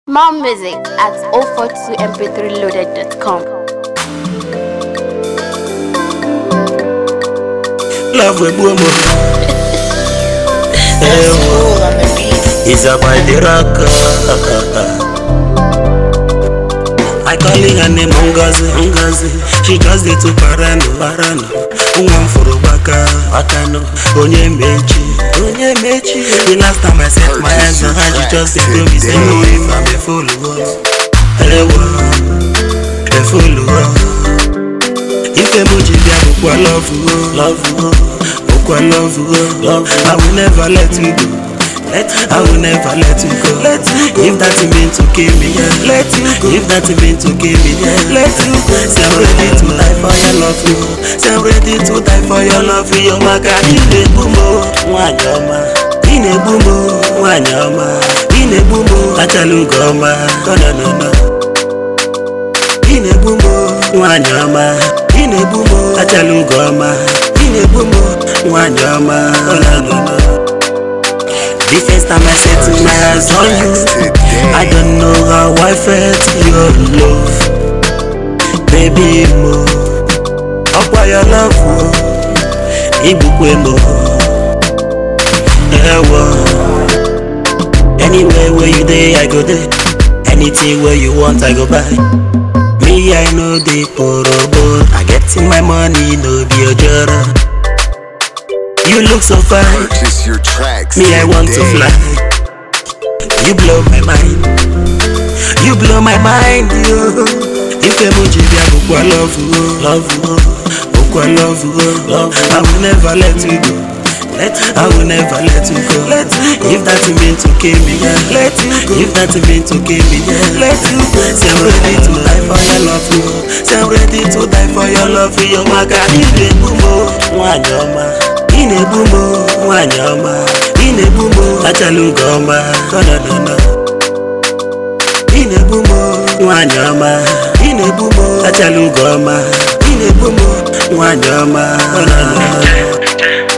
More music at 042mp3loaded.com. Love with Bomo. It's about the rock. I calling her name Ngozi. She just did to Parano. One for Waka, Wakano, Onye Mechi. The last time I set my eyes on her, she just said to me, say no, if I'm a fool, a fool. If a muji be a love you, I will never let you go. I will never let you go. If that mean to kill me, let you go. If that mean to kill me, let you go. Say I'm ready to die for your love, say I'm ready to die for your love. Your maka ine bumo, wanyama. Ine bumo, wanyama. Ine bumo, achalugoma. No. Ine bumo, wanyama. Ine bumo, achalugoma. Ine bumo, wanyama. No. The first time I set my eyes on you, I don't know how I felt your love. Baby mo, up your love mo, ibukwe mo. Anywhere where you there, I go there. Anything where you want, I go buy. Me, I know the porobo. I get in my money, no be a jara. You look so fine. Your tracks me, I want to fly. You blow my mind. You blow my mind, you. If a muji be a love you. I will never let you go. I will never let you go. If that mean to kill me, let you go. If that mean to kill me, let you go. Say I'm ready to die for your love, say I'm ready to die for your love. Your maga ine bumo, wanyama. Ine bumo, wanyama. Ine bumo, achalugoma. No. Ine bumo, wanyama. Ine bumo, achalugoma. Ine bumo, wanyama. No.